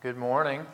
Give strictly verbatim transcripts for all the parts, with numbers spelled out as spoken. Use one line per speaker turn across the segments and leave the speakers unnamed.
Good morning.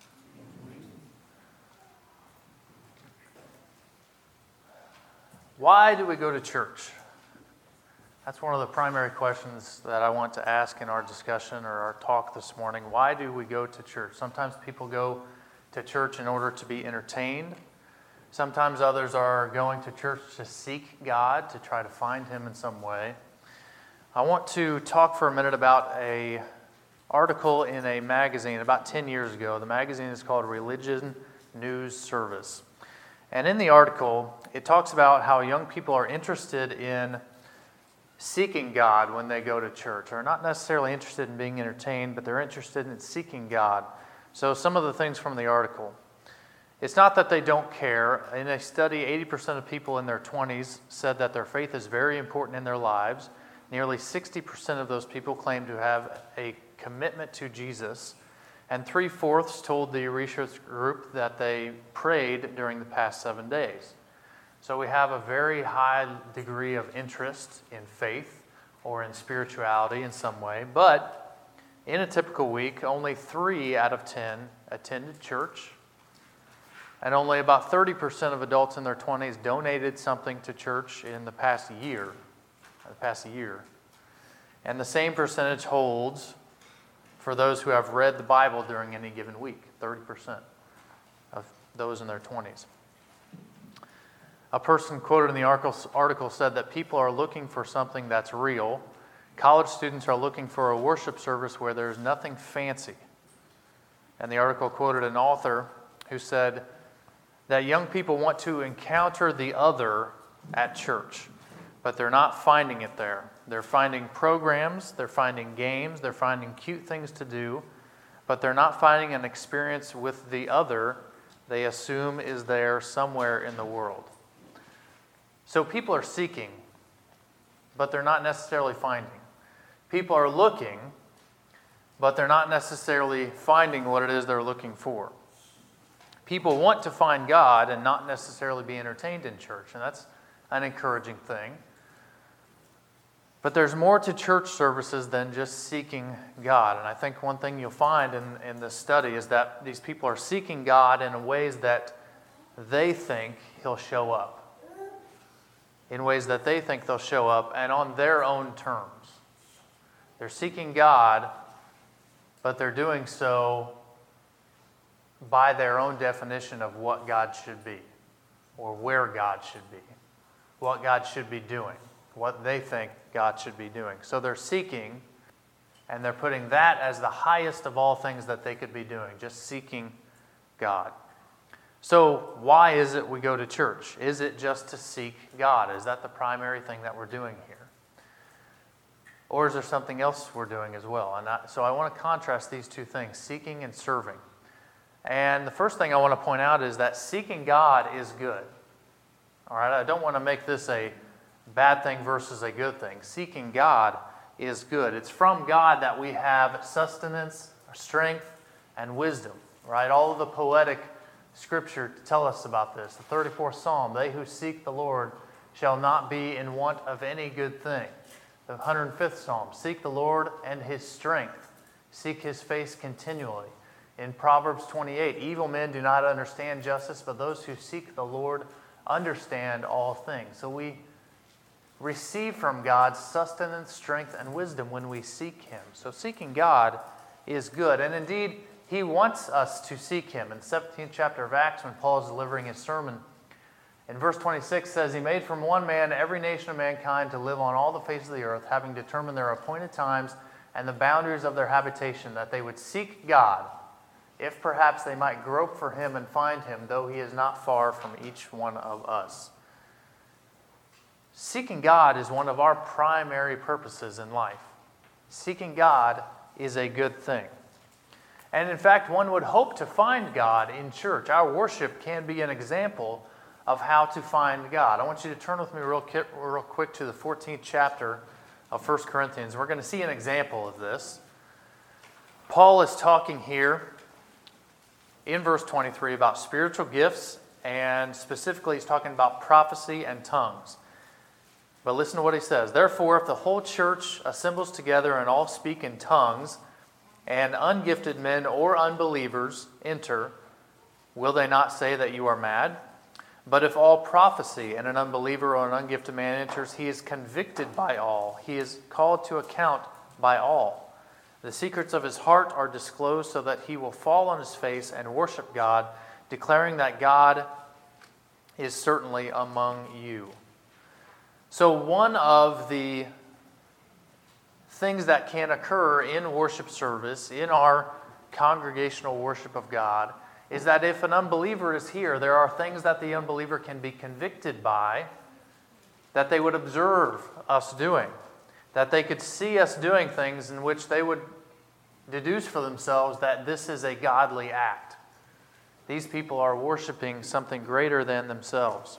Why do we go to church? That's one of the primary questions that I want to ask in our discussion or our talk this morning. Why do we go to church? Sometimes people go to church in order to be entertained. Sometimes others are going to church to seek God, to try to find Him in some way. I want to talk for a minute about a article in a magazine about ten years ago. The magazine is called Religion News Service. And in the article, it talks about how young people are interested in seeking God when they go to church. They're not necessarily interested in being entertained, but they're interested in seeking God. So some of the things from the article. It's not that they don't care. In a study, eighty percent of people in their twenties said that their faith is very important in their lives. Nearly sixty percent of those people claim to have a commitment to Jesus. And three-fourths told the research group that they prayed during the past seven days. So we have a very high degree of interest in faith or in spirituality in some way. But in a typical week, only three out of ten attended church. And only about thirty percent of adults in their twenties donated something to church in the past year. The past year. And the same percentage holds for those who have read the Bible during any given week, thirty percent of those in their twenties. A person quoted in the article said that people are looking for something that's real. College students are looking for a worship service where there's nothing fancy. And the article quoted an author who said that young people want to encounter the other at church, but they're not finding it there. They're finding programs, they're finding games, they're finding cute things to do, but they're not finding an experience with the other they assume is there somewhere in the world. So people are seeking, but they're not necessarily finding. People are looking, but they're not necessarily finding what it is they're looking for. People want to find God and not necessarily be entertained in church, and that's an encouraging thing. But there's more to church services than just seeking God. And I think one thing you'll find in, in this study is that these people are seeking God in ways that they think He'll show up. In ways that they think they'll show up and on their own terms. They're seeking God, but they're doing so by their own definition of what God should be, or where God should be, what God should be doing, what they think God should be doing. So they're seeking, and they're putting that as the highest of all things that they could be doing, just seeking God. So why is it we go to church? Is it just to seek God? Is that the primary thing that we're doing here? Or is there something else we're doing as well? And I, so I want to contrast these two things, seeking and serving. And the first thing I want to point out is that seeking God is good. All right, I don't want to make this a bad thing versus a good thing. Seeking God is good. It's from God that we have sustenance, strength, and wisdom. Right? All of the poetic scripture tell us about this. The thirty-fourth Psalm, they who seek the Lord shall not be in want of any good thing. The one hundred fifth Psalm, seek the Lord and His strength. Seek His face continually. In Proverbs twenty-eight, evil men do not understand justice, but those who seek the Lord understand all things. So we receive from God sustenance, strength, and wisdom when we seek Him. So seeking God is good. And indeed, He wants us to seek Him. In the seventeenth chapter of Acts, when Paul is delivering his sermon, in verse twenty-six says, He made from one man every nation of mankind to live on all the face of the earth, having determined their appointed times and the boundaries of their habitation, that they would seek God, if perhaps they might grope for Him and find Him, though He is not far from each one of us. Seeking God is one of our primary purposes in life. Seeking God is a good thing. And in fact, one would hope to find God in church. Our worship can be an example of how to find God. I want you to turn with me real, real quick to the fourteenth chapter of First Corinthians. We're going to see an example of this. Paul is talking here in verse twenty-three about spiritual gifts, and specifically he's talking about prophecy and tongues. But listen to what he says. Therefore, if the whole church assembles together and all speak in tongues, and ungifted men or unbelievers enter, will they not say that you are mad? But if all prophecy and an unbeliever or an ungifted man enters, he is convicted by all. He is called to account by all. The secrets of his heart are disclosed so that he will fall on his face and worship God, declaring that God is certainly among you. So one of the things that can occur in worship service, in our congregational worship of God, is that if an unbeliever is here, there are things that the unbeliever can be convicted by that they would observe us doing, that they could see us doing things in which they would deduce for themselves that this is a godly act. These people are worshiping something greater than themselves.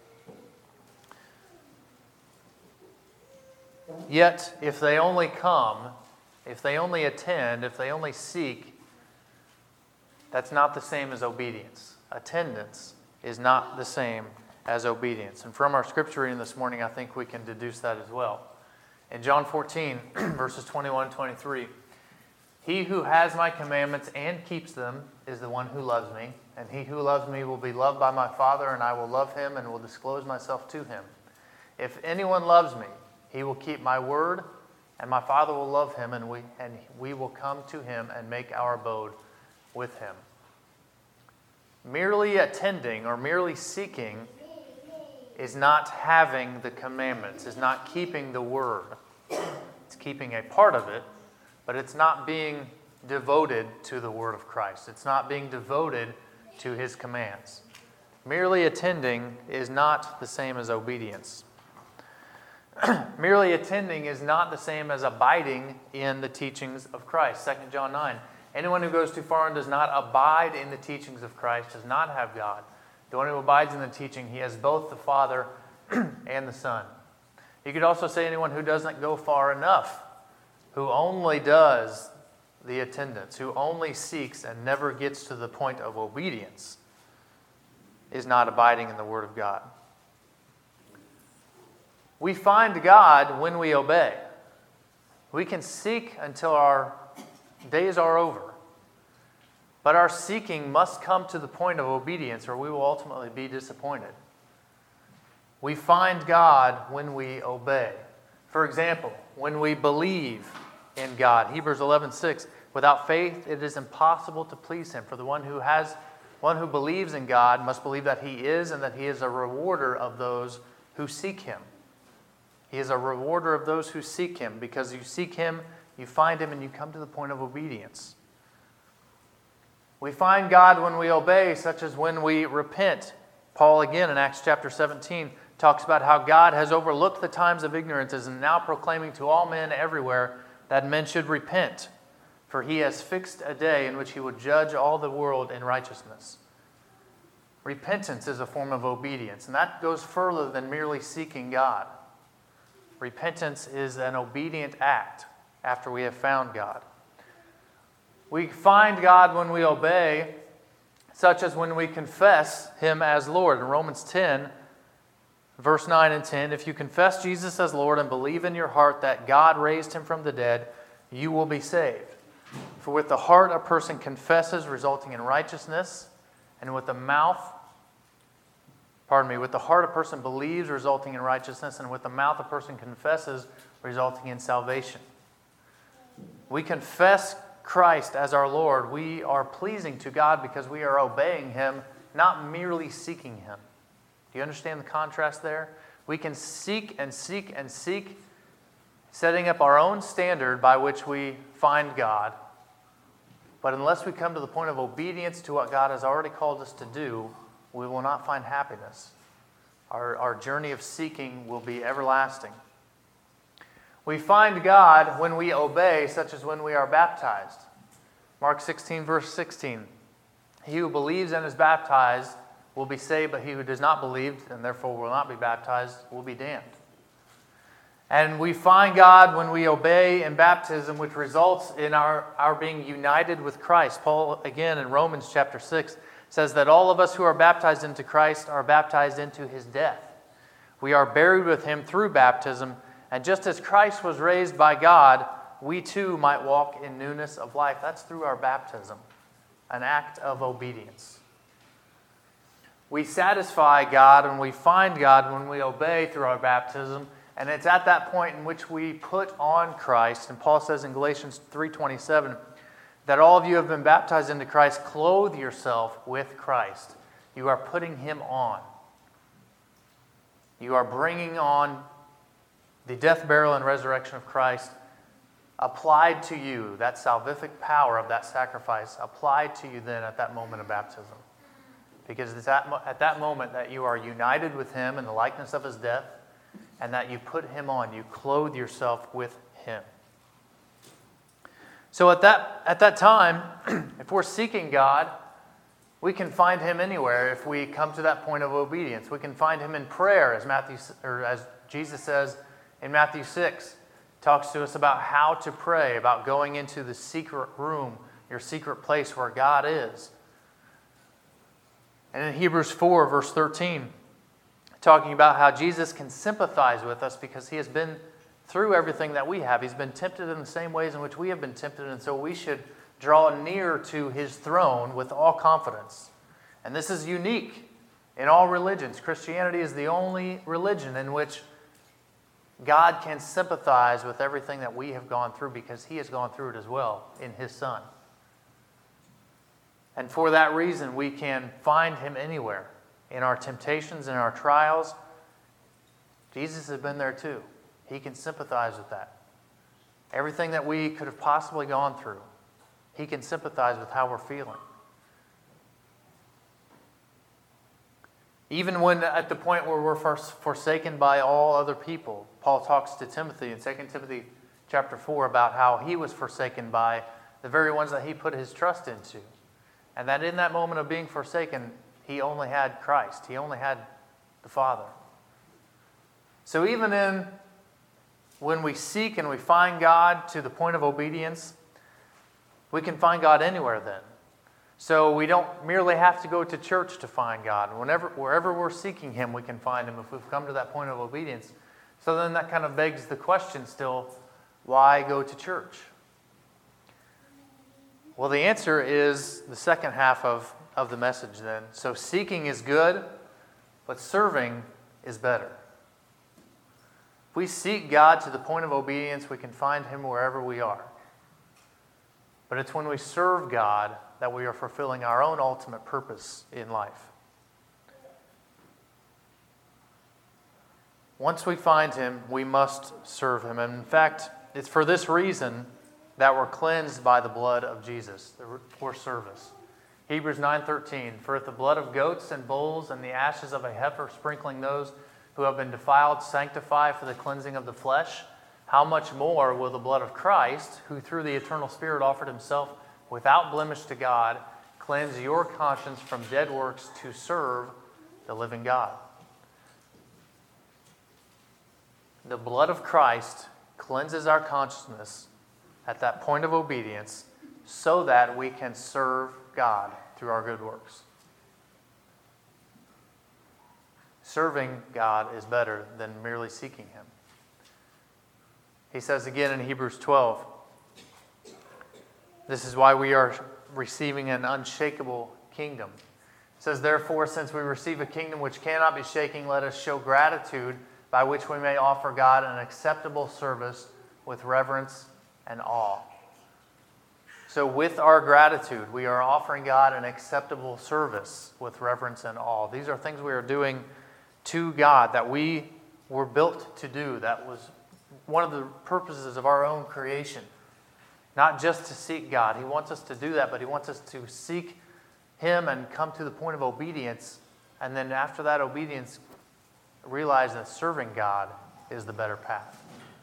Yet, if they only come, if they only attend, if they only seek, that's not the same as obedience. Attendance is not the same as obedience. And from our scripture reading this morning, I think we can deduce that as well. In John fourteen, verses twenty-one and twenty-three, he who has my commandments and keeps them is the one who loves me. And he who loves me will be loved by my Father, and I will love him and will disclose myself to him. If anyone loves me, he will keep my word, and my Father will love him, and we, and we will come to him and make our abode with him. Merely attending or merely seeking is not having the commandments, is not keeping the word. It's keeping a part of it, but it's not being devoted to the word of Christ. It's not being devoted to his commands. Merely attending is not the same as obedience. Merely attending is not the same as abiding in the teachings of Christ. Second John nine. Anyone who goes too far and does not abide in the teachings of Christ does not have God. The one who abides in the teaching, he has both the Father and the Son. You could also say anyone who doesn't go far enough, who only does the attendance, who only seeks and never gets to the point of obedience, is not abiding in the Word of God. We find God when we obey. We can seek until our days are over. But our seeking must come to the point of obedience, or we will ultimately be disappointed. We find God when we obey. For example, when we believe in God. Hebrews eleven six, without faith it is impossible to please him. For the one who has, one who believes in God must believe that he is, and that he is a rewarder of those who seek him. He is a rewarder of those who seek him. Because you seek him, you find him, and you come to the point of obedience. We find God when we obey, such as when we repent. Paul, again, in Acts chapter seventeen, talks about how God has overlooked the times of ignorance and is now proclaiming to all men everywhere that men should repent. For he has fixed a day in which he will judge all the world in righteousness. Repentance is a form of obedience, and that goes further than merely seeking God. Repentance is an obedient act after we have found God. We find God when we obey, such as when we confess him as Lord. In Romans ten, verse nine and ten, if you confess Jesus as Lord and believe in your heart that God raised him from the dead, you will be saved. For with the heart a person confesses, resulting in righteousness, and with the mouth, pardon me, with the heart a person believes, resulting in righteousness, and with the mouth a person confesses, resulting in salvation. We confess Christ as our Lord. We are pleasing to God because we are obeying him, not merely seeking him. Do you understand the contrast there? We can seek and seek and seek, setting up our own standard by which we find God. But unless we come to the point of obedience to what God has already called us to do, we will not find happiness. Our, our journey of seeking will be everlasting. We find God when we obey, such as when we are baptized. Mark sixteen, verse sixteen. He who believes and is baptized will be saved, but he who does not believe and therefore will not be baptized will be damned. And we find God when we obey in baptism, which results in our, our being united with Christ. Paul, again, in Romans chapter six, says that all of us who are baptized into Christ are baptized into his death. We are buried with him through baptism, and just as Christ was raised by God, we too might walk in newness of life. That's through our baptism, an act of obedience. We satisfy God and we find God when we obey through our baptism, and it's at that point in which we put on Christ. And Paul says in Galatians three twenty-seven that all of you have been baptized into Christ, clothe yourself with Christ. You are putting Him on. You are bringing on the death, burial, and resurrection of Christ applied to you, that salvific power of that sacrifice applied to you then at that moment of baptism. Because it's at, at that moment that you are united with Him in the likeness of His death, and that you put Him on, you clothe yourself with Him. So at that, at that time, if we're seeking God, we can find Him anywhere if we come to that point of obedience. We can find Him in prayer, as Matthew, or as Jesus says in Matthew six. Talks to us about how to pray, about going into the secret room, your secret place where God is. And in Hebrews four, verse thirteen, talking about how Jesus can sympathize with us because He has been through everything that we have. He's been tempted in the same ways in which we have been tempted, and so we should draw near to His throne with all confidence. And this is unique in all religions. Christianity is the only religion in which God can sympathize with everything that we have gone through because He has gone through it as well in His Son. And for that reason, we can find Him anywhere. In our temptations, in our trials, Jesus has been there too. He can sympathize with that. Everything that we could have possibly gone through, He can sympathize with how we're feeling. Even when at the point where we're forsaken by all other people, Paul talks to Timothy in Second Timothy chapter four about how he was forsaken by the very ones that he put his trust into. And that in that moment of being forsaken, he only had Christ. He only had the Father. So even in when we seek and we find God to the point of obedience, we can find God anywhere then. So we don't merely have to go to church to find God. Whenever, wherever we're seeking Him, we can find Him if we've come to that point of obedience. So then that kind of begs the question still, why go to church? Well, the answer is the second half of, of the message then. So seeking is good, but serving is better. If we seek God to the point of obedience, we can find Him wherever we are. But it's when we serve God that we are fulfilling our own ultimate purpose in life. Once we find Him, we must serve Him. And in fact, it's for this reason that we're cleansed by the blood of Jesus for service. Hebrews nine thirteen, for if the blood of goats and bulls and the ashes of a heifer sprinkling those who have been defiled sanctify for the cleansing of the flesh, how much more will the blood of Christ, who through the eternal Spirit offered Himself without blemish to God, cleanse your conscience from dead works to serve the living God. The blood of Christ cleanses our consciousness at that point of obedience so that we can serve God through our good works. Serving God is better than merely seeking Him. He says again in Hebrews twelve, this is why we are receiving an unshakable kingdom. It says, therefore, since we receive a kingdom which cannot be shaken, let us show gratitude by which we may offer God an acceptable service with reverence and awe. So with our gratitude, we are offering God an acceptable service with reverence and awe. These are things we are doing to God that we were built to do. That was one of the purposes of our own creation. Not just to seek God. He wants us to do that, but He wants us to seek Him and come to the point of obedience. And then after that obedience, realize that serving God is the better path.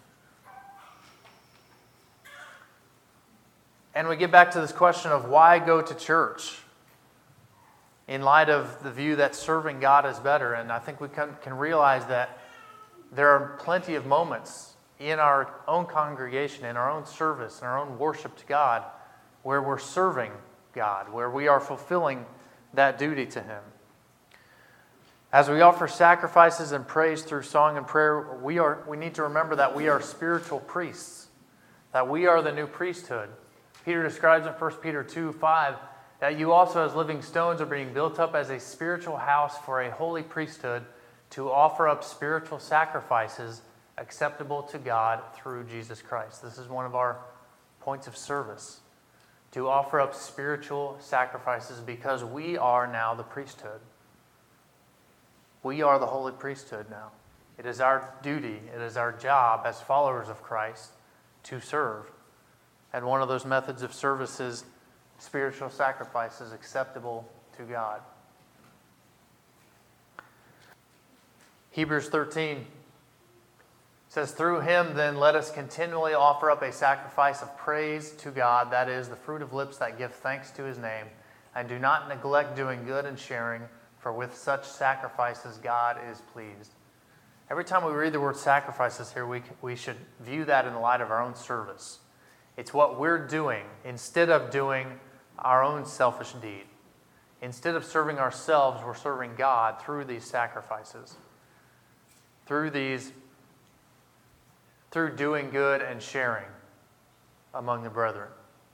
And we get back to this question of why go to church in light of the view that serving God is better. And I think we can, can realize that there are plenty of moments in our own congregation, in our own service, in our own worship to God, where we're serving God, where we are fulfilling that duty to Him. As we offer sacrifices and praise through song and prayer, we are we need to remember that we are spiritual priests. that we are the new priesthood. Peter describes in First Peter two five that you also as living stones are being built up as a spiritual house for a holy priesthood to offer up spiritual sacrifices acceptable to God through Jesus Christ. This is one of our points of service, to offer up spiritual sacrifices because we are now the priesthood. We are the holy priesthood now. It is our duty, it is our job as followers of Christ to serve. And one of those methods of service is spiritual sacrifices acceptable to God. Hebrews thirteen says, through him then let us continually offer up a sacrifice of praise to God, that is, the fruit of lips that give thanks to his name, and do not neglect doing good and sharing, for with such sacrifices God is pleased. Every time we read the word sacrifices here, we, we should view that in the light of our own service. It's what we're doing instead of doing our own selfish deed. Instead of serving ourselves, we're serving God through these sacrifices. Through these, through doing good and sharing among the brethren.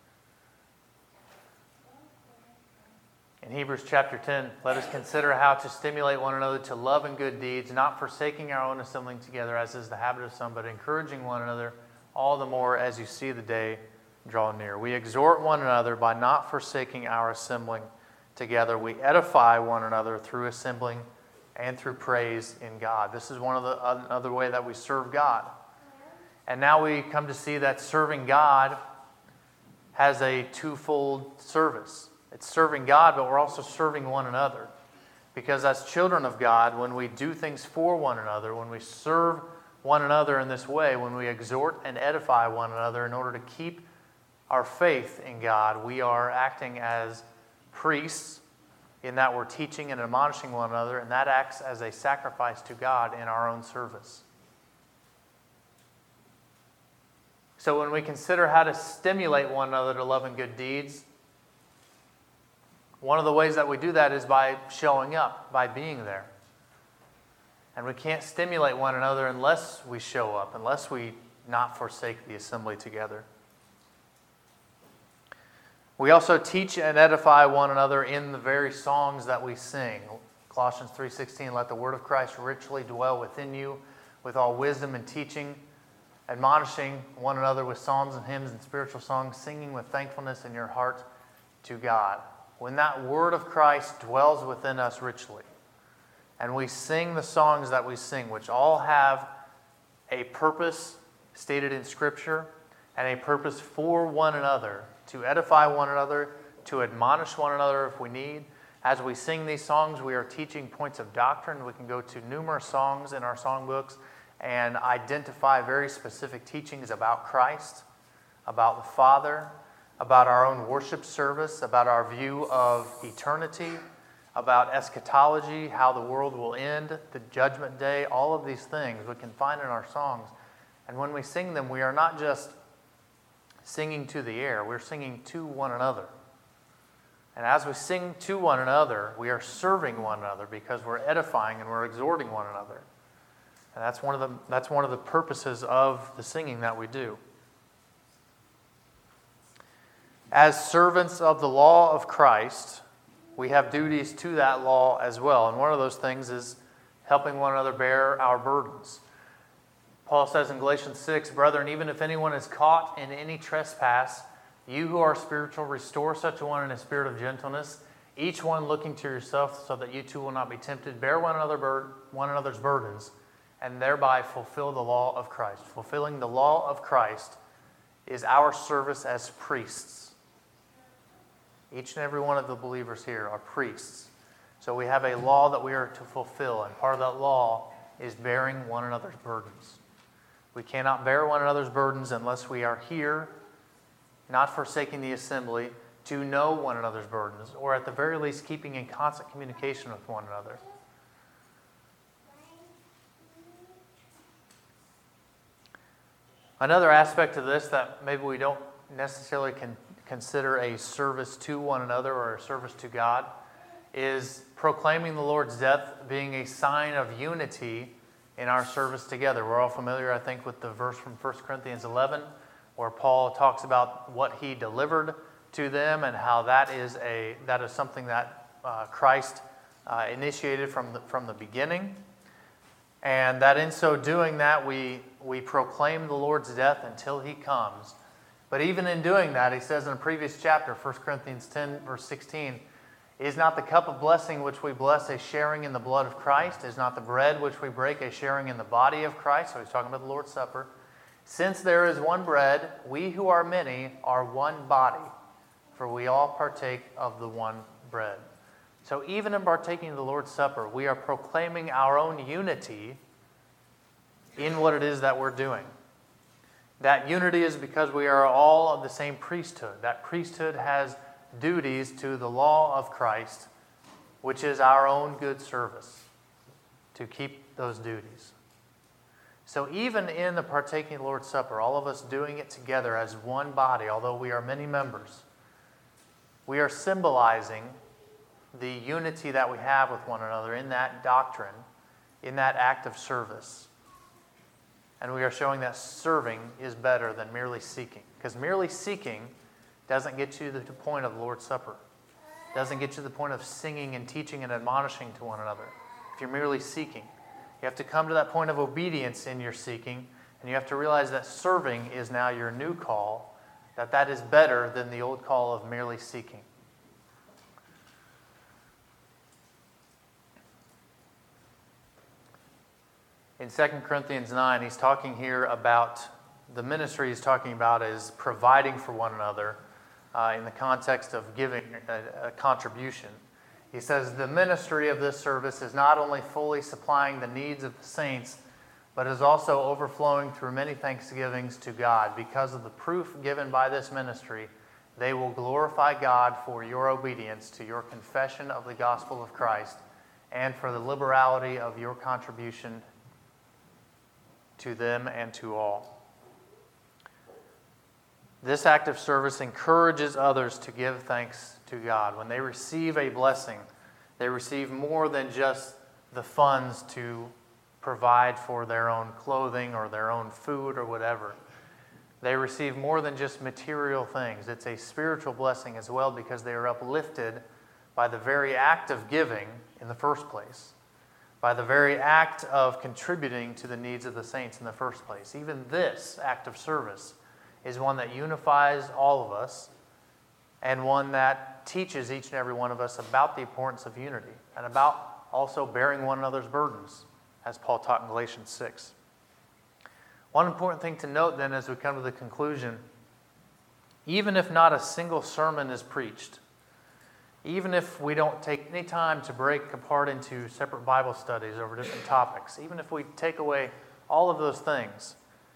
In Hebrews chapter ten, let us consider how to stimulate one another to love and good deeds, not forsaking our own assembling together, as is the habit of some, but encouraging one another all the more as you see the day draw near. We exhort one another by not forsaking our assembling together. We edify one another through assembling and through praise in God. This is one of the another way that we serve God. And now we come to see that serving God has a twofold service. It's serving God, but we're also serving one another. Because as children of God, when we do things for one another, when we serve one another in this way, when we exhort and edify one another in order to keep our faith in God, we are acting as priests in that we're teaching and admonishing one another, and that acts as a sacrifice to God in our own service. So when we consider how to stimulate one another to love and good deeds, one of the ways that we do that is by showing up, by being there. And we can't stimulate one another unless we show up, unless we not forsake the assembly together. We also teach and edify one another in the very songs that we sing. Colossians three sixteen, let the word of Christ richly dwell within you with all wisdom and teaching, admonishing one another with psalms and hymns and spiritual songs, singing with thankfulness in your heart to God. When that word of Christ dwells within us richly, and we sing the songs that we sing, which all have a purpose stated in Scripture and a purpose for one another, to edify one another, to admonish one another if we need. As we sing these songs, we are teaching points of doctrine. We can go to numerous songs in our songbooks and identify very specific teachings about Christ, about the Father, about our own worship service, about our view of eternity, about eschatology, how the world will end, the judgment day, all of these things we can find in our songs. And when we sing them, we are not just singing to the air, we're singing to one another. And as we sing to one another, we are serving one another because we're edifying and we're exhorting one another. And that's one of the, that's one of the purposes of the singing that we do. As servants of the law of Christ, we have duties to that law as well. And one of those things is helping one another bear our burdens. Paul says in Galatians six, brethren, even if anyone is caught in any trespass, you who are spiritual, restore such a one in a spirit of gentleness, each one looking to yourself so that you too will not be tempted. Bear one, another bur- one another's burdens, and thereby fulfill the law of Christ. Fulfilling the law of Christ is our service as priests. Each and every one of the believers here are priests. So we have a law that we are to fulfill, and part of that law is bearing one another's burdens. We cannot bear one another's burdens unless we are here, not forsaking the assembly, to know one another's burdens, or at the very least keeping in constant communication with one another. Another aspect of this that maybe we don't necessarily can consider a service to one another or a service to God is proclaiming the Lord's death being a sign of unity in our service together. We're all familiar, I think, with the verse from First Corinthians eleven, where Paul talks about what he delivered to them and how that is a that is something that uh, Christ uh, initiated from the, from the beginning, and that in so doing that we we proclaim the Lord's death until he comes. But even in doing that, he says in a previous chapter, First Corinthians ten, verse sixteen, is not the cup of blessing which we bless a sharing in the blood of Christ? Is not the bread which we break a sharing in the body of Christ? So he's talking about the Lord's Supper. Since there is one bread, we who are many are one body, for we all partake of the one bread. So even in partaking of the Lord's Supper, we are proclaiming our own unity in what it is that we're doing. That unity is because we are all of the same priesthood. That priesthood has duties to the law of Christ, which is our own good service, to keep those duties. So even in the partaking of the Lord's Supper, all of us doing it together as one body, although we are many members, we are symbolizing the unity that we have with one another in that doctrine, in that act of service. And we are showing that serving is better than merely seeking. Because merely seeking doesn't get you to the point of the Lord's Supper. Doesn't get you to the point of singing and teaching and admonishing to one another. If you're merely seeking, you have to come to that point of obedience in your seeking, and you have to realize that serving is now your new call, that that is better than the old call of merely seeking. In Second Corinthians nine, he's talking here about the ministry he's talking about is providing for one another uh, in the context of giving a, a contribution. He says, the ministry of this service is not only fully supplying the needs of the saints, but is also overflowing through many thanksgivings to God. Because of the proof given by this ministry, they will glorify God for your obedience to your confession of the gospel of Christ and for the liberality of your contribution to them and to all. This act of service encourages others to give thanks to God. When they receive a blessing, they receive more than just the funds to provide for their own clothing or their own food or whatever. They receive more than just material things. It's a spiritual blessing as well because they are uplifted by the very act of giving in the first place, by the very act of contributing to the needs of the saints in the first place. Even this act of service is one that unifies all of us and one that teaches each and every one of us about the importance of unity and about also bearing one another's burdens, as Paul taught in Galatians six. One important thing to note then as we come to the conclusion, even if not a single sermon is preached, even if we don't take any time to break apart into separate Bible studies over different topics, even if we take away all of those things,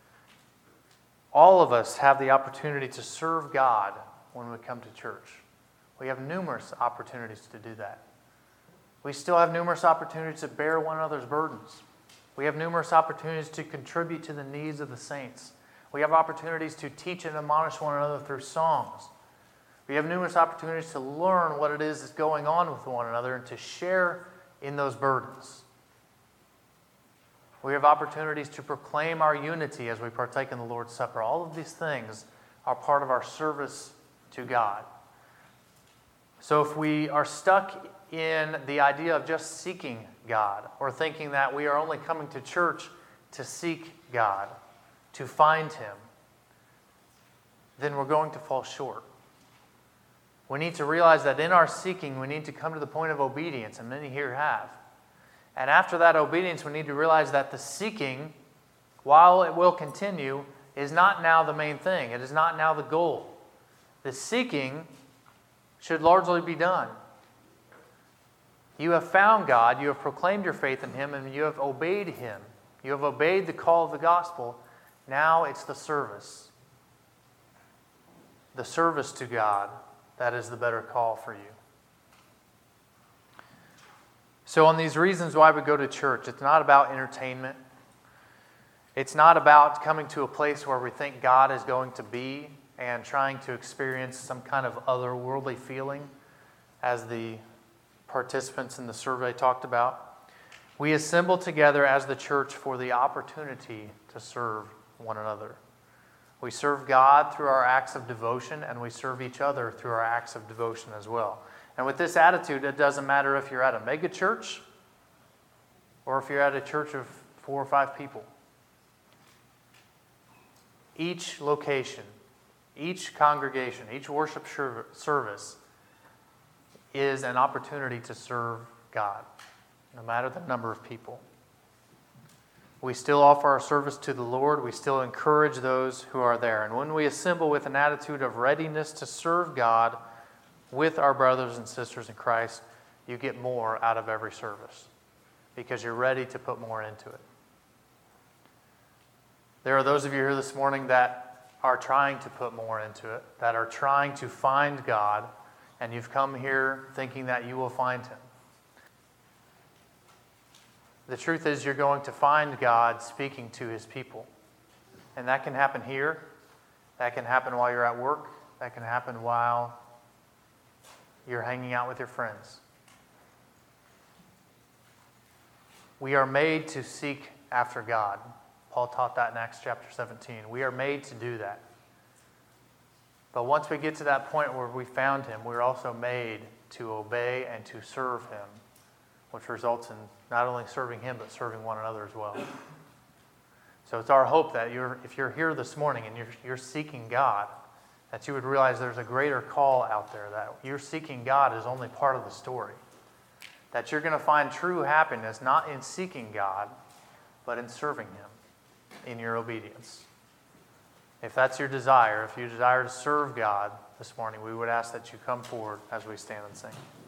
all of us have the opportunity to serve God when we come to church. We have numerous opportunities to do that. We still have numerous opportunities to bear one another's burdens. We have numerous opportunities to contribute to the needs of the saints. We have opportunities to teach and admonish one another through songs. We have numerous opportunities to learn what it is that's going on with one another and to share in those burdens. We have opportunities to proclaim our unity as we partake in the Lord's Supper. All of these things are part of our service to God. So if we are stuck in the idea of just seeking God or thinking that we are only coming to church to seek God, to find Him, then we're going to fall short. We need to realize that in our seeking, we need to come to the point of obedience, and many here have. And after that obedience, we need to realize that the seeking, while it will continue, is not now the main thing. It is not now the goal. The seeking should largely be done. You have found God, you have proclaimed your faith in Him, and you have obeyed Him. You have obeyed the call of the gospel. Now it's the service. The service to God, that is the better call for you. So on these reasons why we go to church, it's not about entertainment. It's not about coming to a place where we think God is going to be and trying to experience some kind of otherworldly feeling, as the participants in the survey talked about. We assemble together as the church for the opportunity to serve one another. We serve God through our acts of devotion, and we serve each other through our acts of devotion as well. And with this attitude, it doesn't matter if you're at a mega church or if you're at a church of four or five people. Each location, each congregation, each worship service is an opportunity to serve God, no matter the number of people. We still offer our service to the Lord. We still encourage those who are there. And when we assemble with an attitude of readiness to serve God with our brothers and sisters in Christ, you get more out of every service because you're ready to put more into it. There are those of you here this morning that are trying to put more into it, that are trying to find God, and you've come here thinking that you will find Him. The truth is you're going to find God speaking to His people. And that can happen here. That can happen while you're at work. That can happen while you're hanging out with your friends. We are made to seek after God. Paul taught that in Acts chapter seventeen. We are made to do that. But once we get to that point where we found Him, we're also made to obey and to serve Him, which results in not only serving Him, but serving one another as well. So it's our hope that you're, if you're here this morning and you're, you're seeking God, that you would realize there's a greater call out there, that you're seeking God is only part of the story. That you're going to find true happiness not in seeking God, but in serving Him, in your obedience. If that's your desire, if you desire to serve God this morning, we would ask that you come forward as we stand and sing.